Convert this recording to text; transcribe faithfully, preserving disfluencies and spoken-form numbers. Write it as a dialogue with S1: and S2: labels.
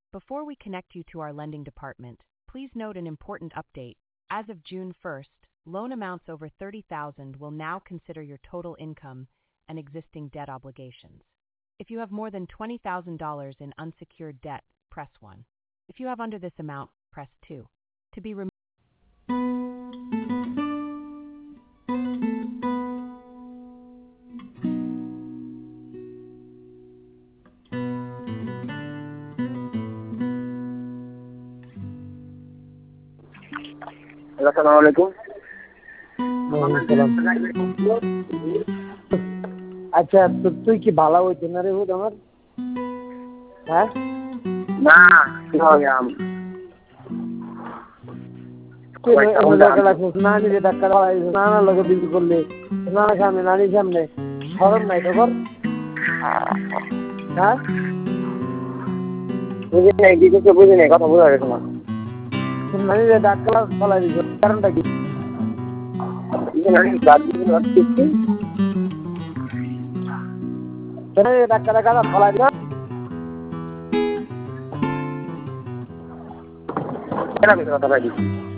S1: Before we connect you to our lending department, please note an important update. As of June first, loan amounts over thirty thousand dollars will now consider your total income and existing debt obligations. If you have more than twenty thousand dollars in unsecured debt, press one. If you have under this amount, press two. To be removed.
S2: আসসালামু আলাইকুম।
S3: আচ্ছা, তো তুই কি ভালো হইতে না রে হুদ আমার? হ্যাঁ
S2: না কি হবে আম
S3: নানি যে ডাক্তার নানা লোকে বিক্রি করলে নানা সামনে নানির সামনে সরম নাই তো কর। হ্যাঁ
S2: বুঝি নাই কি কিছু বুঝি নাই, কথা বোঝা গেছে না।
S3: নানি যে ডাক্তার ফলাই দিচ্ছে কারণটা কি? ডাক্তার কাদা ফলাই দিল
S2: কথা পাই